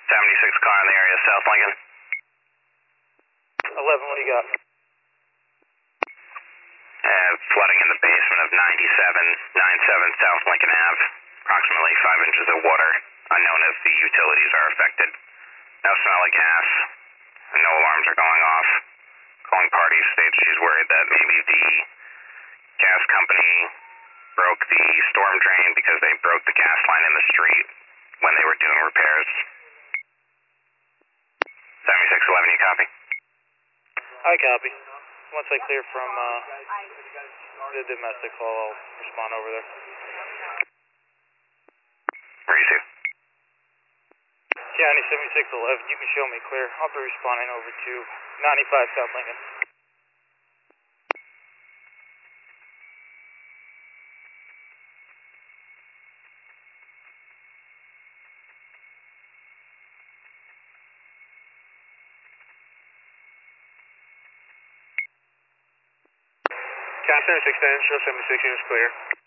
76 car in the area, South Lincoln. 11, what do you got? Flooding in the basement of 97 South Lincoln Ave. Approximately 5 inches of water. Unknown if the utilities are affected. No smell of gas. No alarms are going off. Calling party states she's worried that maybe the gas company broke the storm drain because they broke the gas line in the street when they were doing repairs. 7611, you copy? I copy. Once I clear from the domestic call, I'll respond over there. Receive. County 7611, you can show me clear. I'll be responding over to 95 South Lincoln. County 7610, show 76 units clear.